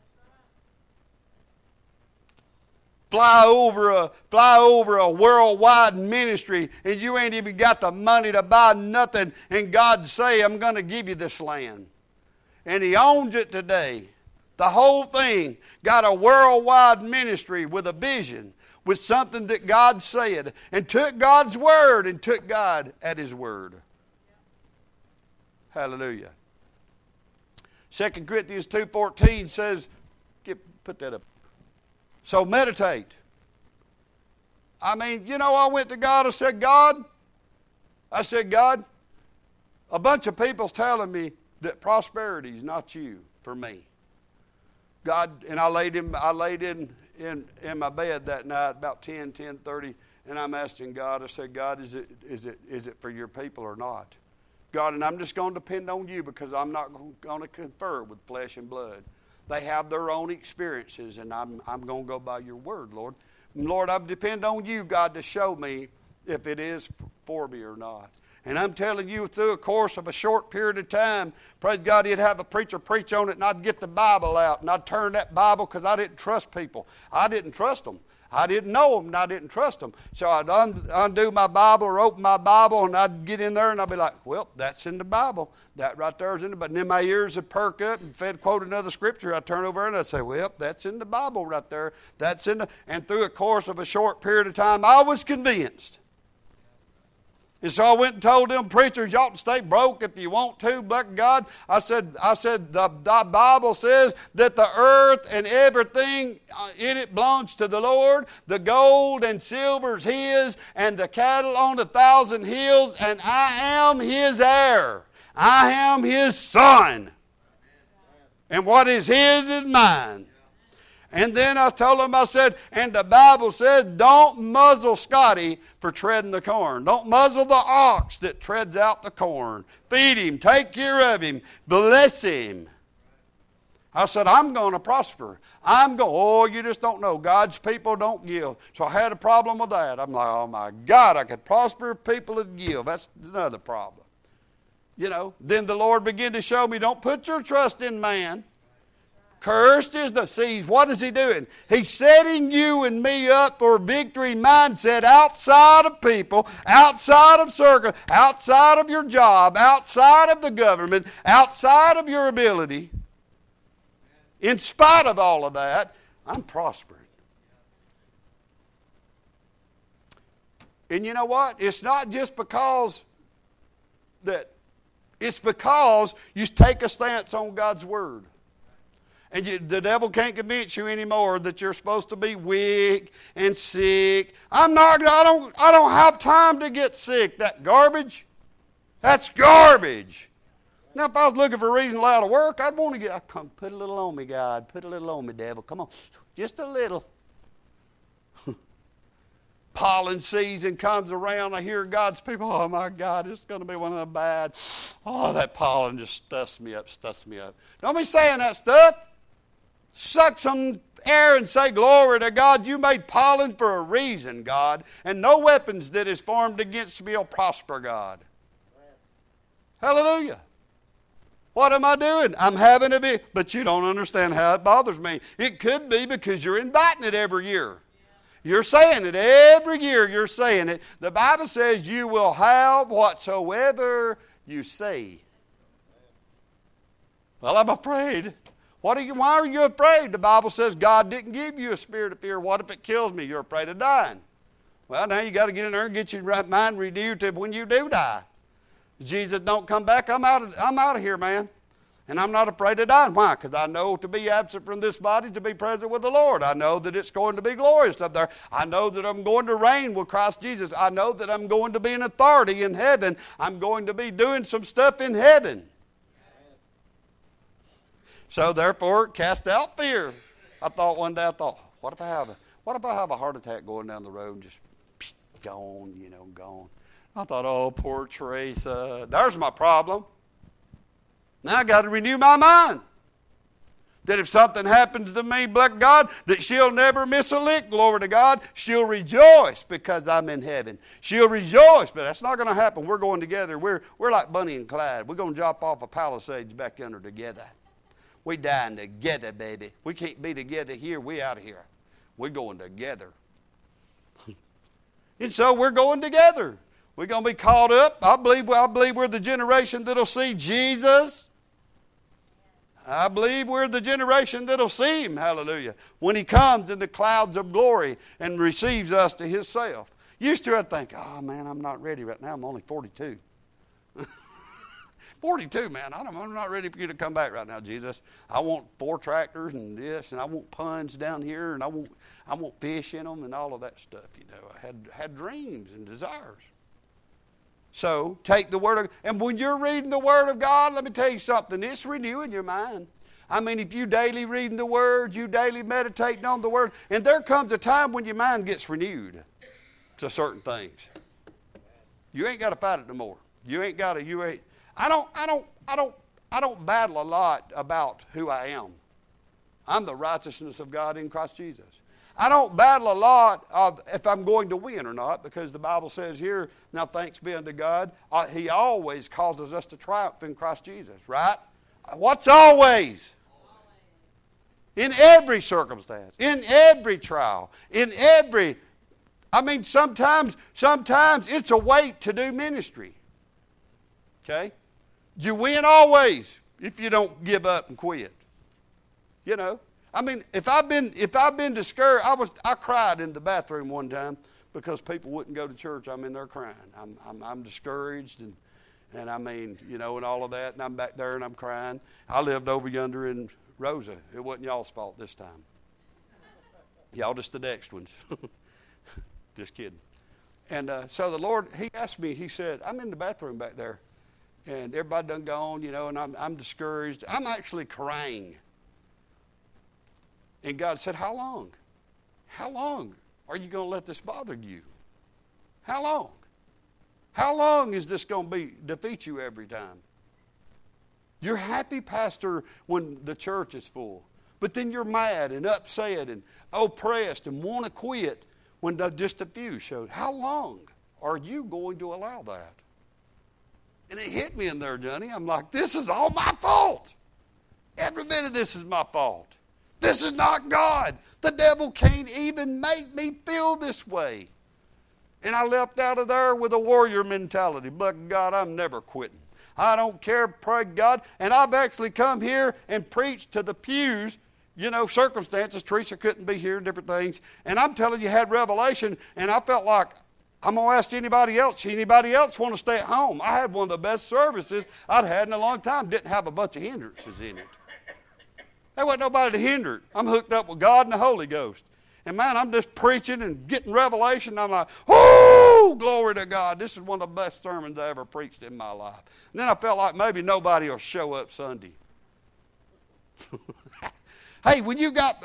Speaker 1: Fly over a worldwide ministry, and you ain't even got the money to buy nothing, and God say, I'm going to give you this land. And he owns it today. The whole thing got a worldwide ministry with a vision, with something that God said, and took God's word and took God at his word. Hallelujah. 2 Corinthians 2:14 says, put that up. So meditate. I mean, I went to God, I said, God, a bunch of people's telling me that prosperity is not you for me. God, and I laid in my bed that night about 10:30, and I'm asking God, I said, God, is it for your people or not? God, and I'm just going to depend on you because I'm not going to confer with flesh and blood. They have their own experiences, and I'm going to go by your word, Lord. And Lord, I depend on you, God, to show me if it is for me or not. And I'm telling you, through a course of a short period of time, praise God, he'd have a preacher preach on it, and I'd get the Bible out, and I'd turn that Bible because I didn't trust people. I didn't trust them. I didn't know them, and I didn't trust them. So I'd undo my Bible or open my Bible, and I'd get in there, and I'd be like, well, that's in the Bible. That right there is in the Bible. And then my ears would perk up, and if I'd quote another scripture, I'd turn over, and I'd say, well, that's in the Bible right there. And through a course of a short period of time, I was convinced. And so I went and told them preachers, you ought to stay broke if you want to, but God, I said, the Bible says that the earth and everything in it belongs to the Lord. The gold and silver is his, and the cattle on 1,000 hills, and I am his heir. I am his son. And what is his is mine. And then I told him, I said, and the Bible says, don't muzzle Scotty for treading the corn. Don't muzzle the ox that treads out the corn. Feed him, take care of him, bless him. I said, I'm going to prosper. You just don't know. God's people don't give. So I had a problem with that. I'm like, oh my God, I could prosper if people would give. That's another problem. Then the Lord began to show me, don't put your trust in man. Cursed is the seas. What is he doing? He's setting you and me up for a victory mindset outside of people, outside of circle, outside of your job, outside of the government, outside of your ability. In spite of all of that, I'm prospering. And you know what? It's not just because it's because you take a stance on God's Word. And the devil can't convince you anymore that you're supposed to be weak and sick. I don't have time to get sick. That garbage. That's garbage. Now, if I was looking for a reason to allow to work, I'd want to come put a little on me, God. Put a little on me, devil. Come on. Just a little. Pollen season comes around. I hear God's people, oh my God, it's going to be one of the bad. Oh, that pollen just stuffs me up. Don't be saying that stuff. Suck some air and say, glory to God, you made pollen for a reason, God. And no weapons that is formed against me will prosper, God. Hallelujah. What am I doing? I'm having a bit, but you don't understand how it bothers me. It could be because you're inviting it every year. You're saying it every year. You're saying it. The Bible says you will have whatsoever you say. Well, I'm afraid. Why are you afraid? The Bible says God didn't give you a spirit of fear. What if it kills me? You're afraid of dying. Well, now you got to get in there and get your right mind renewed to when you do die. Jesus don't come back, I'm out of here, man. And I'm not afraid of dying. Why? Because I know to be absent from this body to be present with the Lord. I know that it's going to be glorious up there. I know that I'm going to reign with Christ Jesus. I know that I'm going to be an authority in heaven. I'm going to be doing some stuff in heaven. So therefore, cast out fear. I thought one day, what if I have a heart attack going down the road and just gone. I thought, oh, poor Teresa. There's my problem. Now I got to renew my mind. That if something happens to me, bless God, that she'll never miss a lick, glory to God. She'll rejoice because I'm in heaven. She'll rejoice, but that's not going to happen. We're going together. We're like Bonnie and Clyde. We're going to drop off a Palisades back under together. We dying together, baby. We can't be together here. We out of here. We're going together. And so we're going together. We're going to be caught up. I believe we're the generation that'll see Jesus. I believe we're the generation that'll see him, hallelujah, when he comes in the clouds of glory and receives us to himself. Used to I'd think, oh man, I'm not ready right now. I'm only 42. 42, man. I'm not ready for you to come back right now, Jesus. I want 4 tractors and this, and I want ponds down here, and I want fish in them and all of that stuff. I had dreams and desires. So take the Word of God. And when you're reading the Word of God, let me tell you something. It's renewing your mind. I mean, if you daily reading the Word, you daily meditating on the Word, and there comes a time when your mind gets renewed to certain things. You ain't got to fight it no more. I don't battle a lot about who I am. I'm the righteousness of God in Christ Jesus. I don't battle a lot of if I'm going to win or not, because the Bible says here, now thanks be unto God, he always causes us to triumph in Christ Jesus, right? What's always? In every circumstance, in every trial, sometimes it's a weight to do ministry. Okay? You win always if you don't give up and quit. If I've been discouraged, I cried in the bathroom one time because people wouldn't go to church. I'm in there crying. I'm discouraged and and all of that. And I'm back there and I'm crying. I lived over yonder in Rosa. It wasn't y'all's fault this time. Y'all just the next ones. Just kidding. And so the Lord, he asked me, he said, I'm in the bathroom back there. And everybody done gone, and I'm discouraged. I'm actually crying. And God said, how long? How long are you going to let this bother you? How long? How long is this going to defeat you every time? You're happy, Pastor, when the church is full. But then you're mad and upset and oppressed and want to quit when just a few show. How long are you going to allow that? And it hit me in there, Johnny. I'm like, this is all my fault. Every bit of this is my fault. This is not God. The devil can't even make me feel this way. And I left out of there with a warrior mentality. But God, I'm never quitting. I don't care, pray God. And I've actually come here and preached to the pews, circumstances. Teresa couldn't be here, different things. And I'm telling you, had revelation, and I felt like, I'm going to ask anybody else want to stay at home? I had one of the best services I'd had in a long time. Didn't have a bunch of hindrances in it. There wasn't nobody to hinder it. I'm hooked up with God and the Holy Ghost. And man, I'm just preaching and getting revelation. I'm like, oh, glory to God. This is one of the best sermons I ever preached in my life. And then I felt like maybe nobody will show up Sunday. Hey, when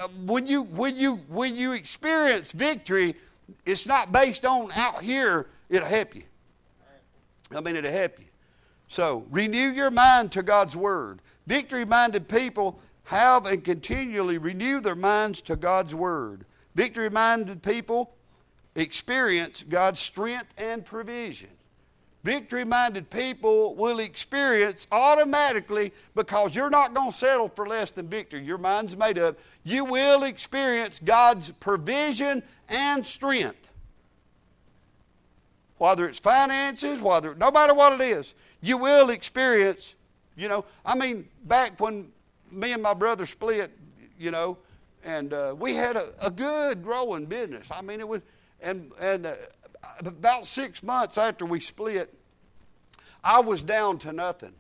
Speaker 1: you experience victory, it's not based on out here. It'll help you. It'll help you. So renew your mind to God's word. Victory-minded people have and continually renew their minds to God's word. Victory-minded people experience God's strength and provision. Victory-minded people will experience automatically, because you're not going to settle for less than victory. Your mind's made up. You will experience God's provision and strength. Whether it's finances, no matter what it is, you will experience, back when me and my brother split, and we had a good growing business. It was, and about 6 months after we split, I was down to nothing.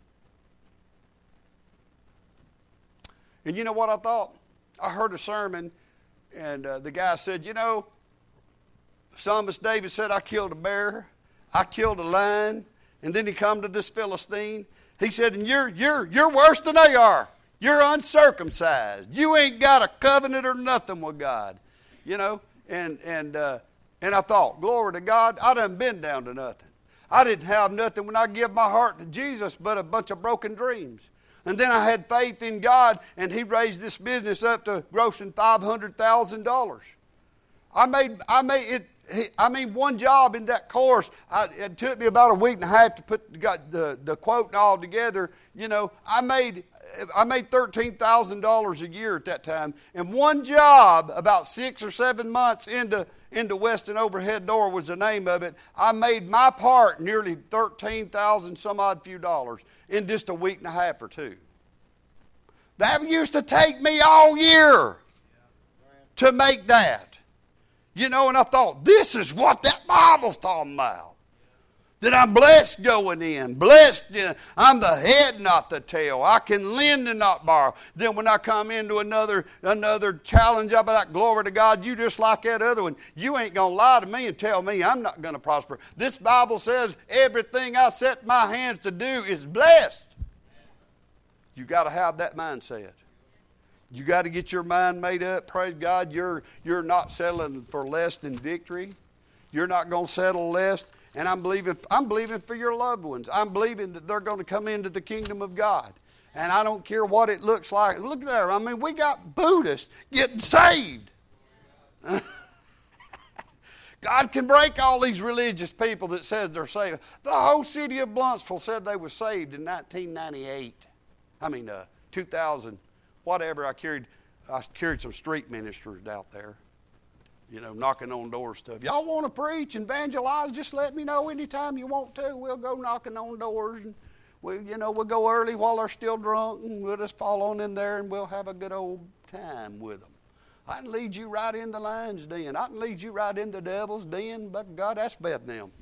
Speaker 1: And you know what I thought? I heard a sermon, and the guy said, Psalmist David said, I killed a bear, I killed a lion, and then he come to this Philistine. He said, and you're worse than they are. You're uncircumcised. You ain't got a covenant or nothing with God. And I thought, glory to God, I done been down to nothing. I didn't have nothing when I give my heart to Jesus but a bunch of broken dreams. And then I had faith in God, and He raised this business up to grossing $500,000. One job in that course, it took me about a week and a half to put the quote and all together. I made $13,000 a year at that time. And one job, about 6 or 7 months into Weston Overhead Door was the name of it, I made my part nearly $13,000 some odd few dollars in just a week and a half or two. That used to take me all year to make that. And I thought, this is what that Bible's talking about. That I'm blessed going in. Blessed, I'm the head, not the tail. I can lend and not borrow. Then when I come into another challenge, I'll be like, glory to God, you just like that other one. You ain't going to lie to me and tell me I'm not going to prosper. This Bible says everything I set my hands to do is blessed. You got to have that mindset. You got to get your mind made up. Praise God, you're not settling for less than victory. You're not going to settle less. And I'm believing for your loved ones. I'm believing that they're going to come into the kingdom of God. And I don't care what it looks like. Look there. We got Buddhists getting saved. God can break all these religious people that says they're saved. The whole city of Blunsville said they were saved in 1998. 2000, whatever. I carried some street ministers out there. Knocking on doors stuff. Y'all want to preach and evangelize, just let me know anytime you want to. We'll go knocking on doors, and we'll go early while they're still drunk, and we'll just fall on in there, and we'll have a good old time with them. I can lead you right in the lion's den. I can lead you right in the devil's den, but God, that's better than them.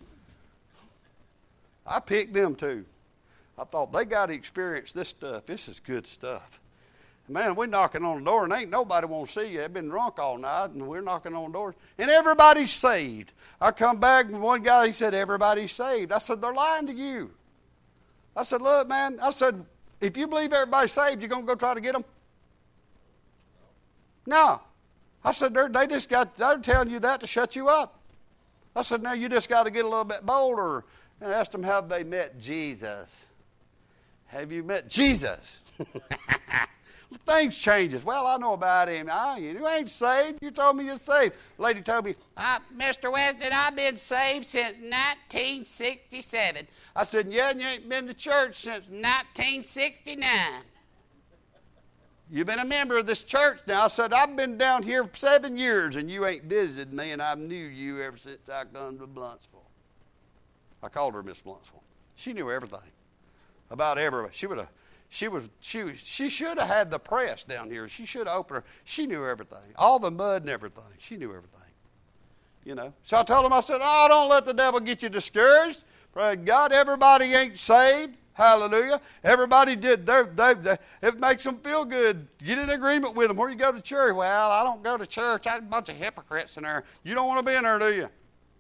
Speaker 1: I picked them too. I thought they got to experience this stuff. This is good stuff. Man, we're knocking on the door, and ain't nobody want to see you. They've been drunk all night, and we're knocking on doors, and everybody's saved. I come back, and one guy, he said, everybody's saved. I said, they're lying to you. I said, look, man, if you believe everybody's saved, you're going to go try to get them? No. I said, they're telling you that to shut you up. I said, now you just got to get a little bit bolder. And I asked them, have they met Jesus? Have you met Jesus? Things changes. Well, I know about him. You ain't saved. You told me you're saved. The lady told me, Mr. Weston, I've been saved since 1967. I said, yeah, and you ain't been to church since 1969. You've been a member of this church now. I said, I've been down here for 7 years, and you ain't visited me, and I've knew you ever since I come to Bluntsville. I called her Miss Bluntsville. She knew everything about everybody. She should have had the press down here. She should have opened her. She knew everything. All the mud and everything. She knew everything. You know. So I told him, I said, don't let the devil get you discouraged. Praise God, everybody ain't saved. Hallelujah. Everybody did. It makes them feel good. Get in agreement with them. Where you go to church? Well, I don't go to church. There's a bunch of hypocrites in there. You don't want to be in there, do you?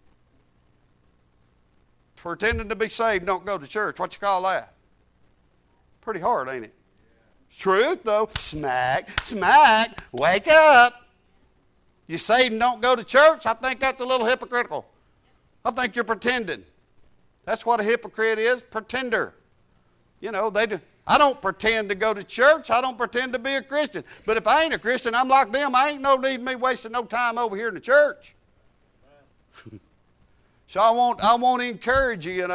Speaker 1: Pretending to be saved, don't go to church. What you call that? Pretty hard, ain't it? It's truth, though. Smack, wake up. You saved and don't go to church? I think that's a little hypocritical. I think you're pretending. That's what a hypocrite is, pretender. You know, I don't pretend to go to church. I don't pretend to be a Christian. But if I ain't a Christian, I'm like them. I ain't no need me wasting no time over here in the church. So I want to encourage you,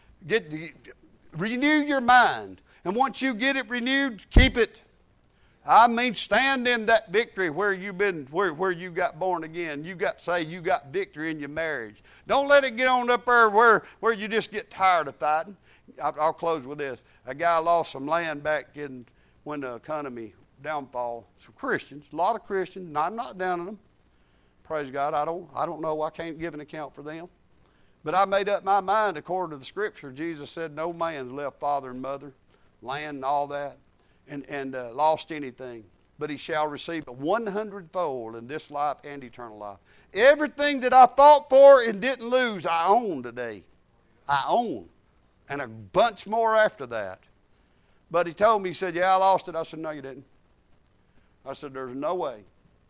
Speaker 1: renew your mind. And once you get it renewed, keep it. I mean, stand in that victory where you got born again. You got victory in your marriage. Don't let it get on up there where you just get tired of fighting. I'll close with this. A guy lost some land back when the economy downfall. Some Christians, a lot of Christians. I'm not down on them. Praise God. I don't know. I can't give an account for them. But I made up my mind according to the Scripture. Jesus said, no man's left father and mother, land and all that, and lost anything. But he shall receive it 100-fold in this life and eternal life. Everything that I fought for and didn't lose, I own today. I own. And a bunch more after that. But he told me, he said, yeah, I lost it. I said, no, you didn't. I said, there's no way.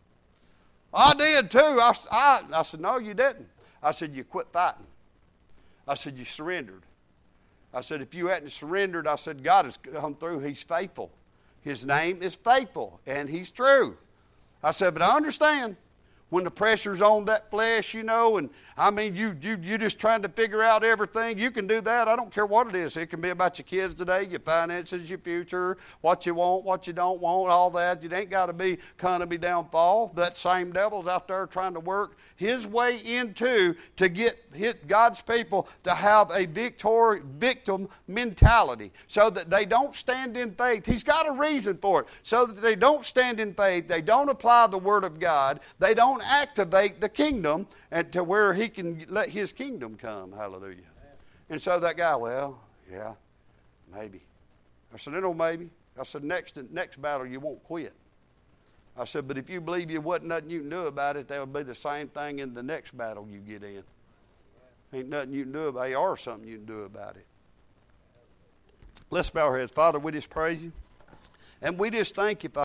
Speaker 1: I did too. I said, no, you didn't. I said, you quit fighting. I said, you surrendered. I said, if you hadn't surrendered, I said, God has come through. He's faithful. His name is faithful, and he's true. I said, but I understand when the pressure's on that flesh, and I mean, you just trying to figure out everything. You can do that. I don't care what it is. It can be about your kids today, your finances, your future, what you want, what you don't want, all that. It ain't got to be economy downfall. That same devil's out there trying to work his way into to get God's people to have a victim mentality so that they don't stand in faith. He's got a reason for it. So that they don't stand in faith. They don't apply the Word of God. They don't activate the kingdom and to where he can let his kingdom come. Hallelujah. And so that guy, well, yeah, maybe. I said, no, maybe. I said, next battle you won't quit. I said, but if you believe you wasn't nothing you can do about it, that would be the same thing in the next battle you get in. Ain't nothing you can do about it, or something you can do about it. Let's bow our heads. Father, we just praise you. And we just thank you, Father.